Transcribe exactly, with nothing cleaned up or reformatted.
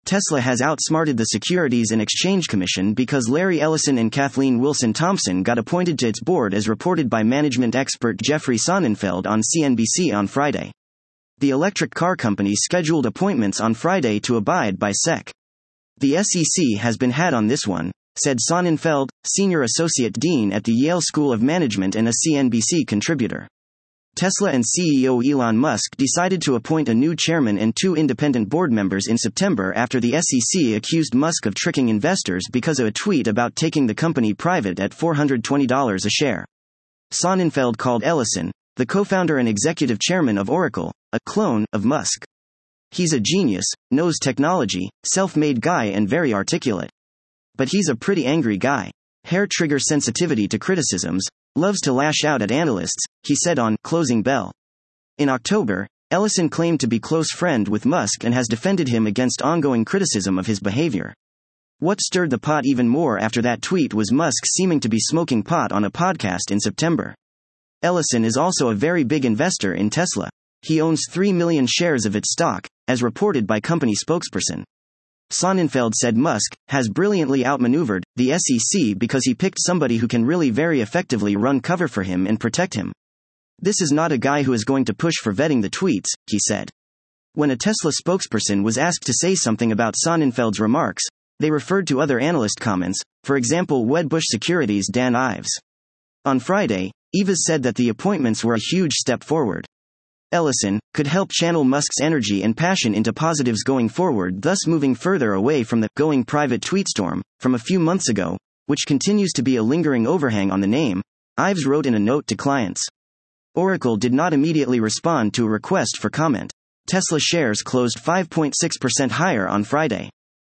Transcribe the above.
Tesla has outsmarted the Securities and Exchange Commission because Larry Ellison and Kathleen Wilson Thompson got appointed to its board, as reported by management expert Jeffrey Sonnenfeld on C N B C on Friday. The electric car company scheduled appointments on Friday to abide by S E C. The S E C has been had on this one, said Sonnenfeld, senior associate dean at the Yale School of Management and a C N B C contributor. Tesla and C E O Elon Musk decided to appoint a new chairman and two independent board members in September after the S E C accused Musk of tricking investors because of a tweet about taking the company private at four hundred twenty dollars a share. Sonnenfeld called Ellison, the co-founder and executive chairman of Oracle, a clone of Musk. He's a genius, knows technology, self-made guy and very articulate. But he's a pretty angry guy. Hair trigger sensitivity to criticisms, loves to lash out at analysts, he said on Closing Bell. In October, Ellison claimed to be close friend with Musk and has defended him against ongoing criticism of his behavior. What stirred the pot even more after that tweet was Musk seeming to be smoking pot on a podcast in September. Ellison is also a very big investor in Tesla. He owns three million shares of its stock, as reported by company spokesperson. Sonnenfeld said Musk has brilliantly outmaneuvered the S E C because he picked somebody who can really very effectively run cover for him and protect him. This is not a guy who is going to push for vetting the tweets, he said. When a Tesla spokesperson was asked to say something about Sonnenfeld's remarks, they referred to other analyst comments, for example Wedbush Securities' Dan Ives. On Friday, Ives said that the appointments were a huge step forward. Ellison could help channel Musk's energy and passion into positives going forward, thus moving further away from the going private tweetstorm from a few months ago, which continues to be a lingering overhang on the name, Ives wrote in a note to clients. Oracle did not immediately respond to a request for comment. Tesla shares closed five point six percent higher on Friday.